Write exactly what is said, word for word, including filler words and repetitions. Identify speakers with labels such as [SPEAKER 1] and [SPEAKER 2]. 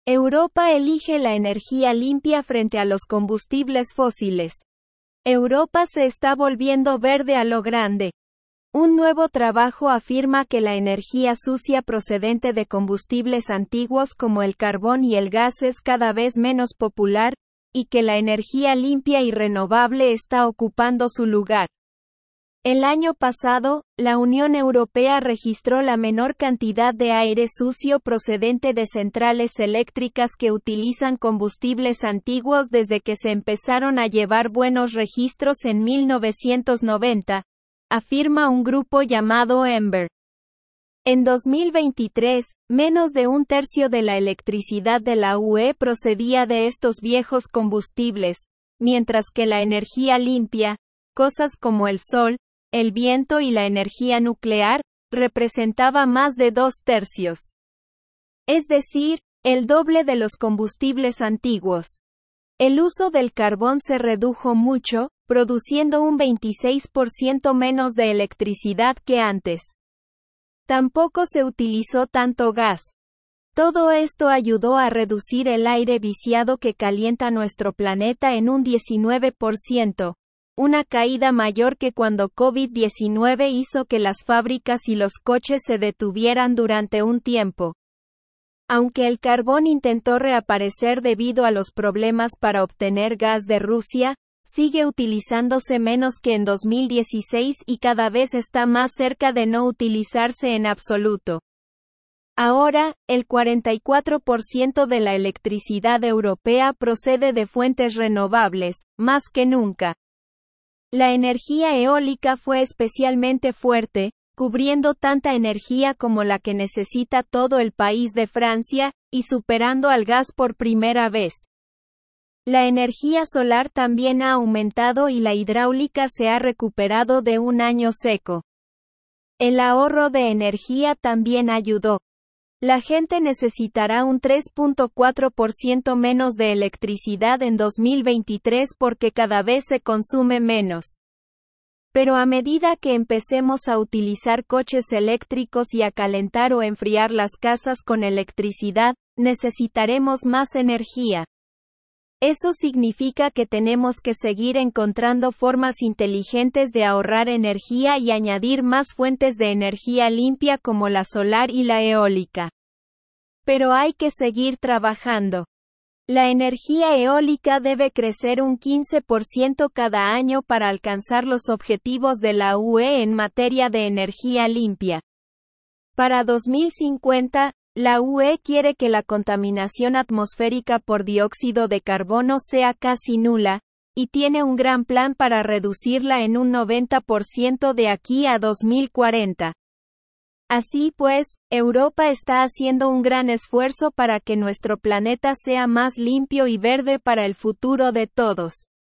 [SPEAKER 1] Europa elige la energía limpia frente a los combustibles fósiles. Europa se está volviendo verde a lo grande. Un nuevo trabajo afirma que la energía sucia procedente de combustibles antiguos como el carbón y el gas es cada vez menos popular, y que la energía limpia y renovable está ocupando su lugar. El año pasado, la Unión Europea registró la menor cantidad de aire sucio procedente de centrales eléctricas que utilizan combustibles antiguos desde que se empezaron a llevar buenos registros en mil novecientos noventa, afirma un grupo llamado Ember. En dos mil veintitrés, menos de un tercio de la electricidad de la U E procedía de estos viejos combustibles, mientras que la energía limpia, cosas como el sol, el viento y la energía nuclear, representaba más de dos tercios. Es decir, el doble de los combustibles antiguos. El uso del carbón se redujo mucho, produciendo un veintiséis por ciento menos de electricidad que antes. Tampoco se utilizó tanto gas. Todo esto ayudó a reducir el aire viciado que calienta nuestro planeta en un diecinueve por ciento. Una caída mayor que cuando COVID diecinueve hizo que las fábricas y los coches se detuvieran durante un tiempo. Aunque el carbón intentó reaparecer debido a los problemas para obtener gas de Rusia, sigue utilizándose menos que en dos mil dieciséis y cada vez está más cerca de no utilizarse en absoluto. Ahora, el cuarenta y cuatro por ciento de la electricidad europea procede de fuentes renovables, más que nunca. La energía eólica fue especialmente fuerte, cubriendo tanta energía como la que necesita todo el país de Francia, y superando al gas por primera vez. La energía solar también ha aumentado y la hidráulica se ha recuperado de un año seco. El ahorro de energía también ayudó. La gente necesitará un tres punto cuatro por ciento menos de electricidad en dos mil veintitrés porque cada vez se consume menos. Pero a medida que empecemos a utilizar coches eléctricos y a calentar o enfriar las casas con electricidad, necesitaremos más energía. Eso significa que tenemos que seguir encontrando formas inteligentes de ahorrar energía y añadir más fuentes de energía limpia como la solar y la eólica. Pero hay que seguir trabajando. La energía eólica debe crecer un quince por ciento cada año para alcanzar los objetivos de la U E en materia de energía limpia. Para dos mil cincuenta, la U E quiere que la contaminación atmosférica por dióxido de carbono sea casi nula, y tiene un gran plan para reducirla en un noventa por ciento de aquí a dos mil cuarenta. Así pues, Europa está haciendo un gran esfuerzo para que nuestro planeta sea más limpio y verde para el futuro de todos.